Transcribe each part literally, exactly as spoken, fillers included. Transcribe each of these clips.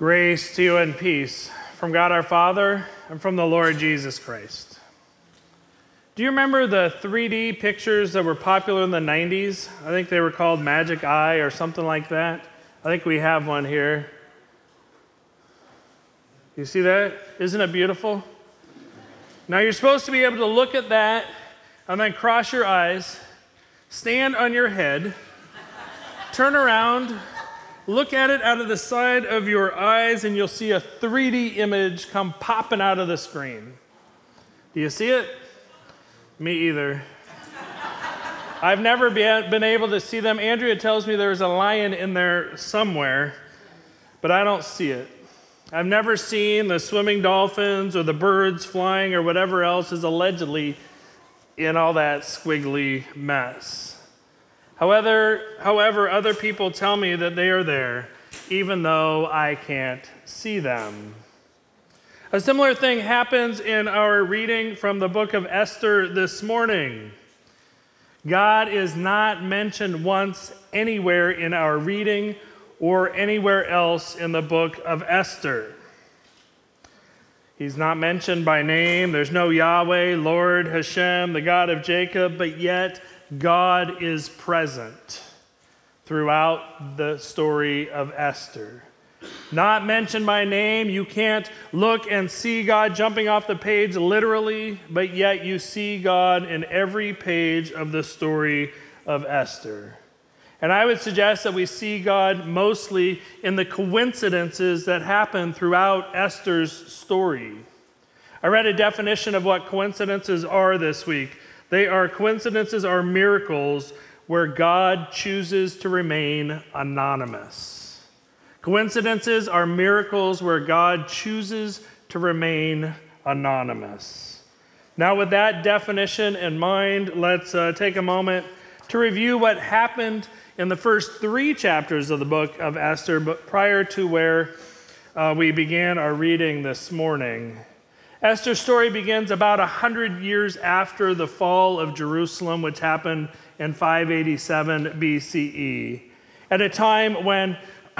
Grace to you and peace from God our Father and from the Lord Jesus Christ. Do you remember the three D pictures that were popular in the nineties? I think they were called Magic Eye or something like that. I think we have one here. You see that? Isn't it beautiful? Now you're supposed to be able to look at that and then cross your eyes, stand on your head, turn around, look at it out of the side of your eyes, and you'll see a three D image come popping out of the screen. Do you see it? Me either. I've never been able to see them. Andrea tells me there's a lion in there somewhere, but I don't see it. I've never seen the swimming dolphins or the birds flying or whatever else is allegedly in all that squiggly mess. However, however, other people tell me that they are there, even though I can't see them. A similar thing happens in our reading from the book of Esther this morning. God is not mentioned once anywhere in our reading or anywhere else in the book of Esther. He's not mentioned by name. There's no Yahweh, Lord, Hashem, the God of Jacob, but yet God is present throughout the story of Esther. Not mentioned by name, you can't look and see God jumping off the page literally, but yet you see God in every page of the story of Esther. And I would suggest that we see God mostly in the coincidences that happen throughout Esther's story. I read a definition of what coincidences are this week. They are coincidences are miracles where God chooses to remain anonymous. Coincidences are miracles where God chooses to remain anonymous. Now, with that definition in mind, let's uh, take a moment to review what happened in the first three chapters of the book of Esther, but prior to where uh, we began our reading this morning. Esther's story begins about one hundred years after the fall of Jerusalem, which happened in five eighty-seven B C E, at a time when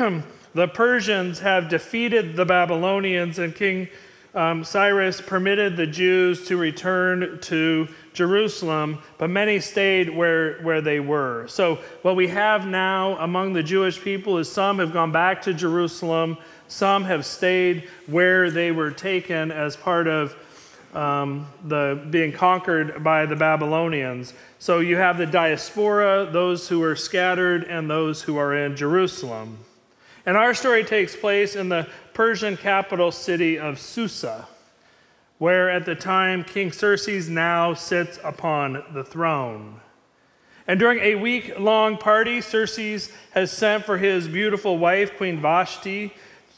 the Persians have defeated the Babylonians, and King um, Cyrus permitted the Jews to return to Jerusalem, but many stayed where, where they were. So what we have now among the Jewish people is some have gone back to Jerusalem, some have stayed where they were taken as part of um, the being conquered by the Babylonians. So you have the diaspora, those who are scattered, and those who are in Jerusalem. And our story takes place in the Persian capital city of Susa, where at the time King Xerxes now sits upon the throne. And during a week-long party, Xerxes has sent for his beautiful wife, Queen Vashti,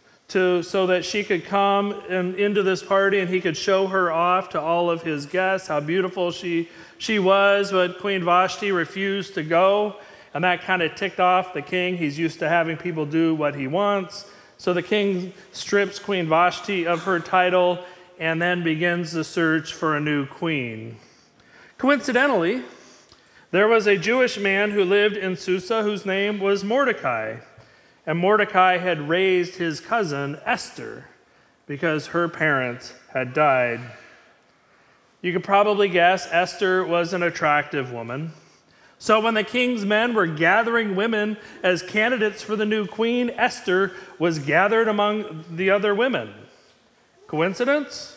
to, so that she could come in, into this party and he could show her off to all of his guests, how beautiful she, she was, but Queen Vashti refused to go, and that kind of ticked off the king. He's used to having people do what he wants. So the king strips Queen Vashti of her title and then begins the search for a new queen. Coincidentally, there was a Jewish man who lived in Susa whose name was Mordecai. And Mordecai had raised his cousin Esther because her parents had died. You could probably guess Esther was an attractive woman. So when the king's men were gathering women as candidates for the new queen, Esther was gathered among the other women. Coincidence?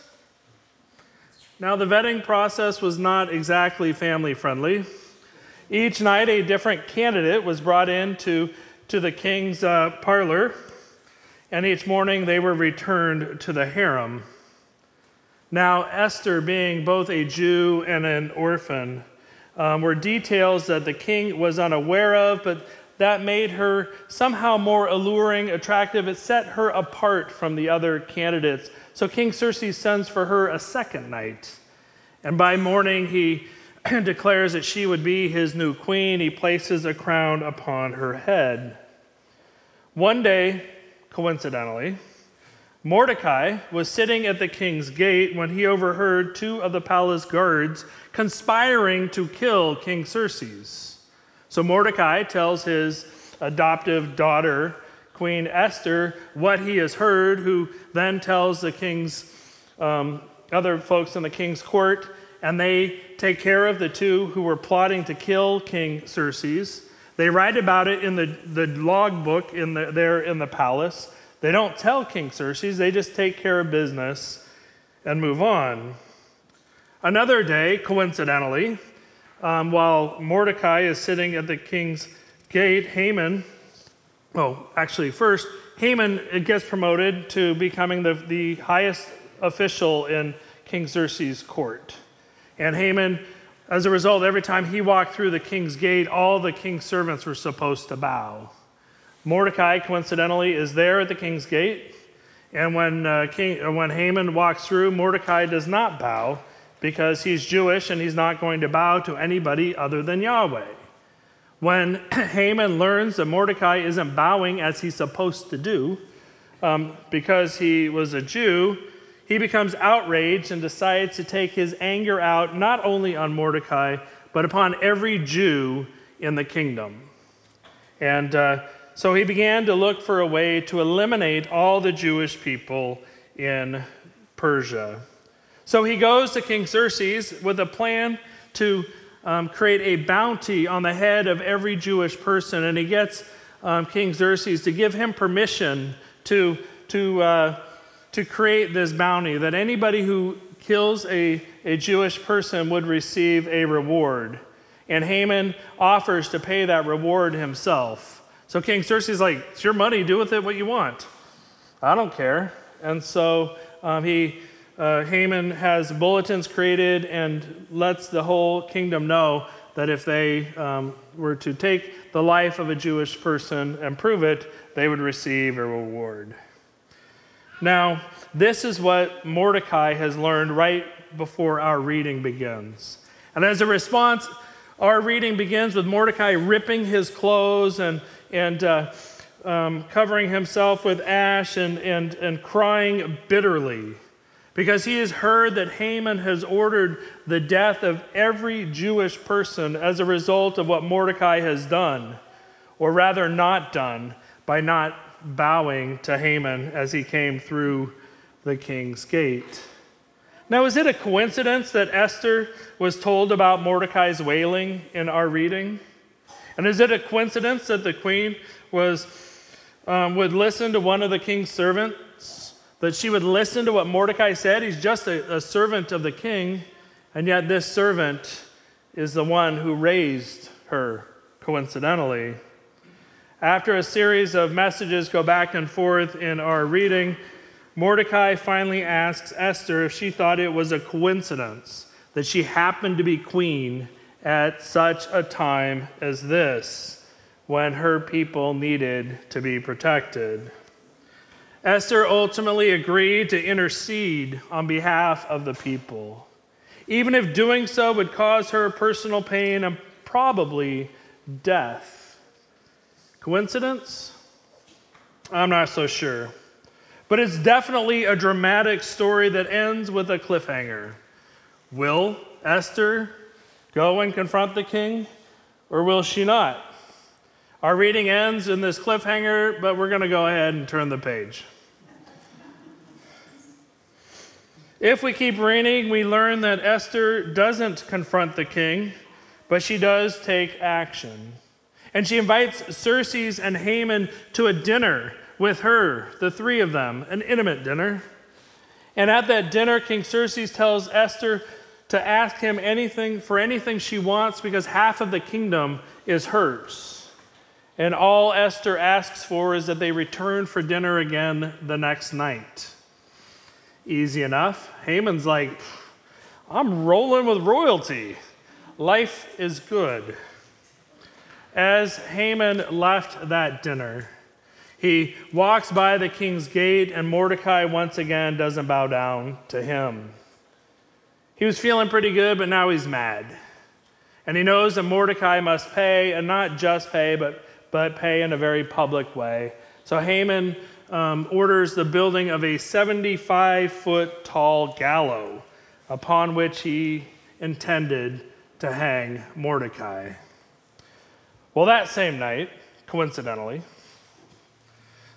Now, the vetting process was not exactly family friendly. Each night, a different candidate was brought in to, to the king's uh, parlor, and each morning they were returned to the harem. Now, Esther, being both a Jew and an orphan, um, were details that the king was unaware of, but that made her somehow more alluring, attractive. It set her apart from the other candidates. So King Xerxes sends for her a second night. And by morning, he declares that she would be his new queen. He places a crown upon her head. One day, coincidentally, Mordecai was sitting at the king's gate when he overheard two of the palace guards conspiring to kill King Xerxes. So Mordecai tells his adoptive daughter, Queen Esther what he has heard, who then tells the king's um, other folks in the king's court, and they take care of the two who were plotting to kill King Xerxes. They write about it in the, the log book in the, there in the palace. They don't tell King Xerxes, they just take care of business and move on. Another day, coincidentally, um, while Mordecai is sitting at the king's gate, Haman, oh, actually first, Haman gets promoted to becoming the, the highest official in King Xerxes' court. And Haman, as a result, every time he walked through the king's gate, all the king's servants were supposed to bow. Mordecai, coincidentally, is there at the king's gate. And when, uh, King, when Haman walks through, Mordecai does not bow because he's Jewish and he's not going to bow to anybody other than Yahweh. When Haman learns that Mordecai isn't bowing as he's supposed to do, um, because he was a Jew, he becomes outraged and decides to take his anger out not only on Mordecai, but upon every Jew in the kingdom. And uh, so he began to look for a way to eliminate all the Jewish people in Persia. So he goes to King Xerxes with a plan to um, create a bounty on the head of every Jewish person, and he gets um, King Xerxes to give him permission to to uh, to create this bounty, that anybody who kills a, a Jewish person would receive a reward. And Haman offers to pay that reward himself. So King Xerxes is like, it's your money, do with it what you want. I don't care. And so um, he, uh, Haman has bulletins created and lets the whole kingdom know that if they um, were to take the life of a Jewish person and prove it, they would receive a reward. Now, this is what Mordecai has learned right before our reading begins. And as a response, our reading begins with Mordecai ripping his clothes and, and uh, um, covering himself with ash and, and, and crying bitterly because he has heard that Haman has ordered the death of every Jewish person as a result of what Mordecai has done, or rather not done, by not bowing to Haman as he came through the king's gate. Now, is it a coincidence that Esther was told about Mordecai's wailing in our reading? And is it a coincidence that the queen was um, would listen to one of the king's servants, that she would listen to what Mordecai said? He's just a, a servant of the king, and yet this servant is the one who raised her, coincidentally. After a series of messages go back and forth in our reading, Mordecai finally asks Esther if she thought it was a coincidence that she happened to be queen at such a time as this, when her people needed to be protected. Esther ultimately agreed to intercede on behalf of the people, even if doing so would cause her personal pain and probably death. Coincidence? I'm not so sure. But it's definitely a dramatic story that ends with a cliffhanger. Will Esther go and confront the king, or will she not? Our reading ends in this cliffhanger, but we're going to go ahead and turn the page. If we keep reading, we learn that Esther doesn't confront the king, but she does take action. And she invites Xerxes and Haman to a dinner with her, the three of them, an intimate dinner. And at that dinner, King Xerxes tells Esther to ask him anything for anything she wants because half of the kingdom is hers. And all Esther asks for is that they return for dinner again the next night. Easy enough. Haman's like, I'm rolling with royalty. Life is good. As Haman left that dinner, he walks by the king's gate, and Mordecai once again doesn't bow down to him. He was feeling pretty good, but now he's mad. And he knows that Mordecai must pay, and not just pay, but, but pay in a very public way. So Haman um, orders the building of a seventy-five foot tall gallows upon which he intended to hang Mordecai. Well, that same night, coincidentally,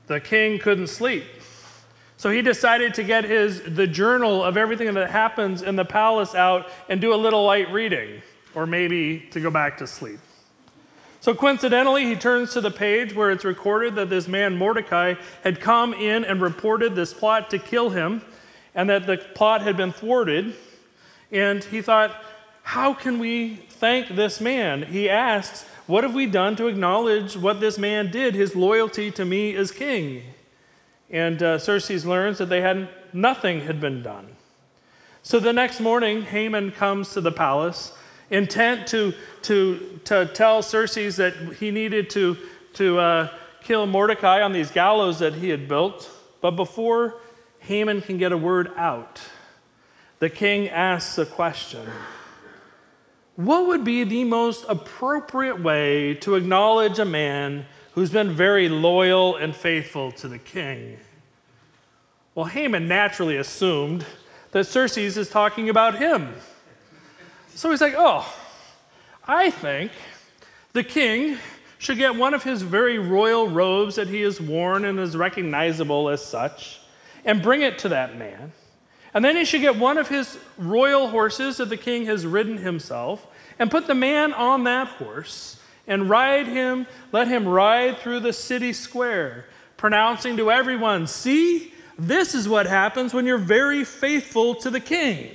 the king couldn't sleep. So he decided to get his the journal of everything that happens in the palace out and do a little light reading, or maybe to go back to sleep. So coincidentally, he turns to the page where it's recorded that this man Mordecai had come in and reported this plot to kill him, and that the plot had been thwarted. And he thought, how can we thank this man? He asks, what have we done to acknowledge what this man did, his loyalty to me as king? And uh, Xerxes learns that they hadn't, nothing had been done. So the next morning, Haman comes to the palace, intent to, to, to tell Xerxes that he needed to, to uh, kill Mordecai on these gallows that he had built. But before Haman can get a word out, the king asks a question. What would be the most appropriate way to acknowledge a man who's been very loyal and faithful to the king? Well, Haman naturally assumed that Xerxes is talking about him. So he's like, oh, I think the king should get one of his very royal robes that he has worn and is recognizable as such, and bring it to that man. And then he should get one of his royal horses that the king has ridden himself, and put the man on that horse, and ride him, let him ride through the city square, pronouncing to everyone, see, this is what happens when you're very faithful to the king.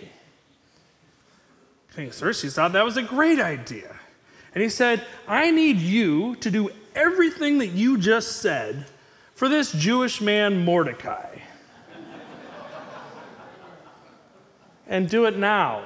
King Xerxes thought that was a great idea. And he said, I need you to do everything that you just said for this Jewish man Mordecai. And do it now.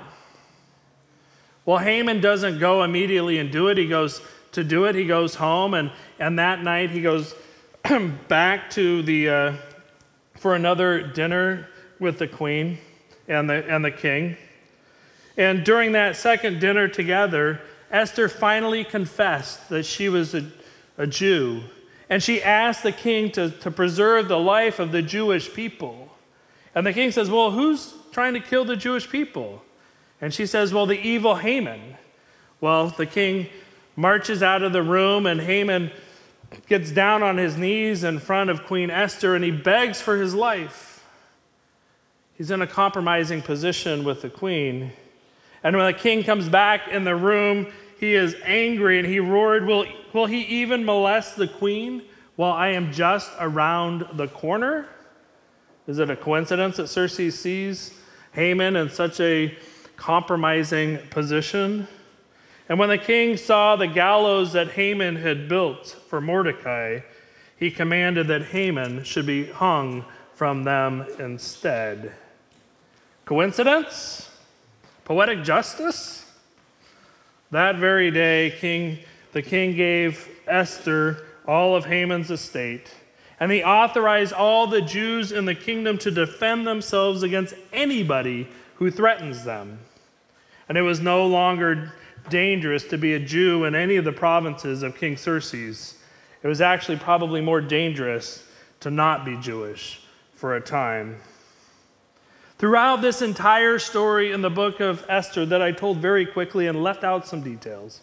Well, Haman doesn't go immediately and do it. He goes to do it. He goes home, and, and that night he goes back to the uh, for another dinner with the queen and the and the king. And during that second dinner together, Esther finally confessed that she was a, a Jew, and she asked the king to, to preserve the life of the Jewish people. And the king says, well, who's trying to kill the Jewish people? And she says, well, the evil Haman. Well, the king marches out of the room, and Haman gets down on his knees in front of Queen Esther, and he begs for his life. He's in a compromising position with the queen. And when the king comes back in the room, he is angry, and he roared, will, will he even molest the queen while I am just around the corner? Is it a coincidence that Xerxes sees Haman in such a compromising position? And when the king saw the gallows that Haman had built for Mordecai, he commanded that Haman should be hung from them instead. Coincidence? Poetic justice? That very day, king, the king gave Esther all of Haman's estate, and he authorized all the Jews in the kingdom to defend themselves against anybody who threatens them. And it was no longer dangerous to be a Jew in any of the provinces of King Xerxes. It was actually probably more dangerous to not be Jewish for a time. Throughout this entire story in the book of Esther that I told very quickly and left out some details,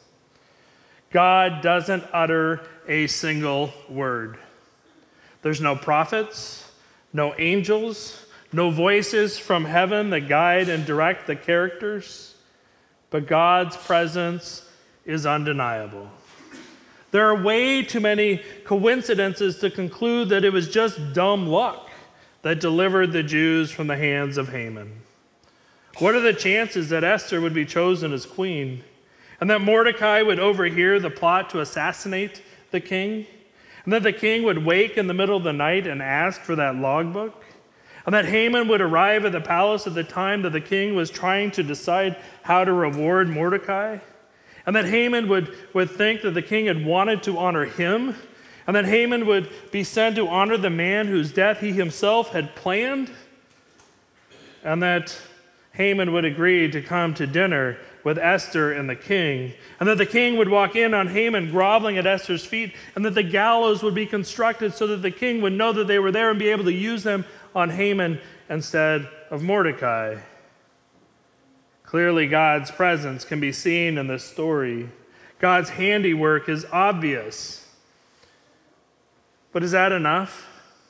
God doesn't utter a single word. There's no prophets, no angels, no voices from heaven that guide and direct the characters, but God's presence is undeniable. There are way too many coincidences to conclude that it was just dumb luck that delivered the Jews from the hands of Haman. What are the chances that Esther would be chosen as queen, and that Mordecai would overhear the plot to assassinate the king, and that the king would wake in the middle of the night and ask for that logbook, and that Haman would arrive at the palace at the time that the king was trying to decide how to reward Mordecai, and that Haman would, would think that the king had wanted to honor him, and that Haman would be sent to honor the man whose death he himself had planned, and that Haman would agree to come to dinner with Esther and the king, and that the king would walk in on Haman groveling at Esther's feet, and that the gallows would be constructed so that the king would know that they were there and be able to use them on Haman instead of Mordecai. Clearly, God's presence can be seen in this story. God's handiwork is obvious. But is that enough?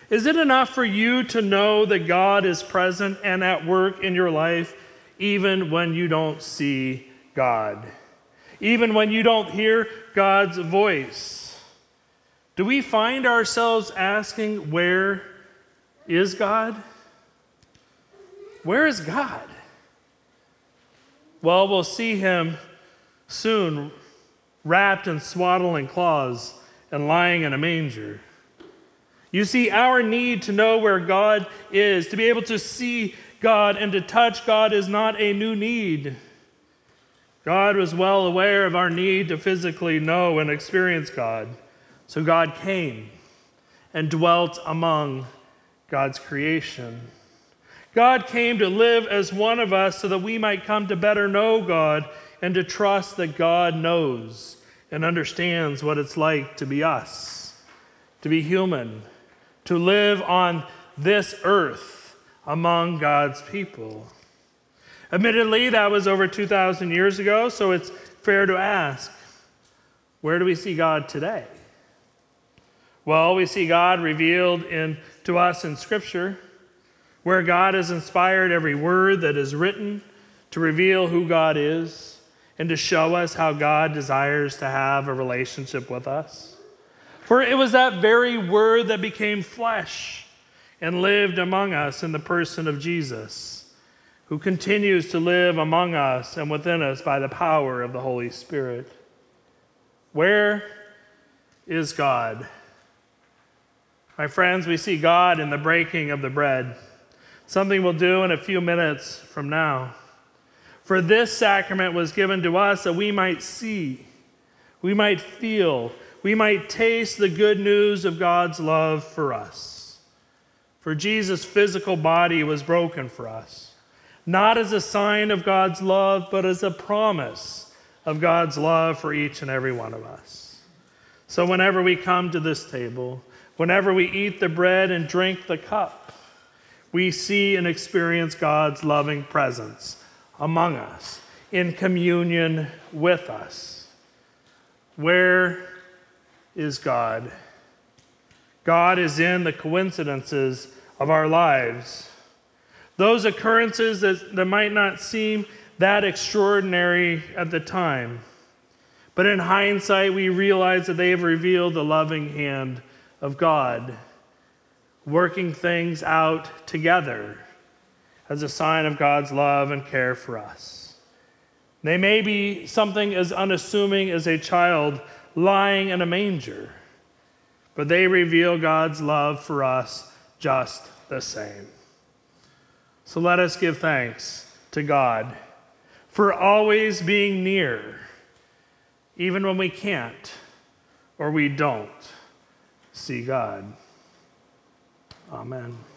Is it enough for you to know that God is present and at work in your life, even when you don't see God? Even when you don't hear God's voice? Do we find ourselves asking, where is God? Where is God? Well, we'll see him soon, wrapped in swaddling cloths and lying in a manger. You see, our need to know where God is, to be able to see God and to touch God, is not a new need. God was well aware of our need to physically know and experience God. So God came and dwelt among God's creation. God came to live as one of us so that we might come to better know God and to trust that God knows and understands what it's like to be us, to be human, to live on this earth among God's people. Admittedly, that was over two thousand years ago, so it's fair to ask, where do we see God today? Well, we see God revealed in, to us in Scripture, where God has inspired every word that is written to reveal who God is and to show us how God desires to have a relationship with us. For it was that very word that became flesh and lived among us in the person of Jesus, who continues to live among us and within us by the power of the Holy Spirit. Where is God? My friends, we see God in the breaking of the bread, something we'll do in a few minutes from now. For this sacrament was given to us that we might see, we might feel, we might taste the good news of God's love for us. For Jesus' physical body was broken for us, not as a sign of God's love, but as a promise of God's love for each and every one of us. So whenever we come to this table, whenever we eat the bread and drink the cup, we see and experience God's loving presence among us, in communion with us. Where is God? God is in the coincidences of our lives. Those occurrences that, that might not seem that extraordinary at the time, but in hindsight, we realize that they have revealed the loving hand of God, working things out together as a sign of God's love and care for us. They may be something as unassuming as a child lying in a manger, but they reveal God's love for us just the same. So let us give thanks to God for always being near, even when we can't or we don't see God. Amen.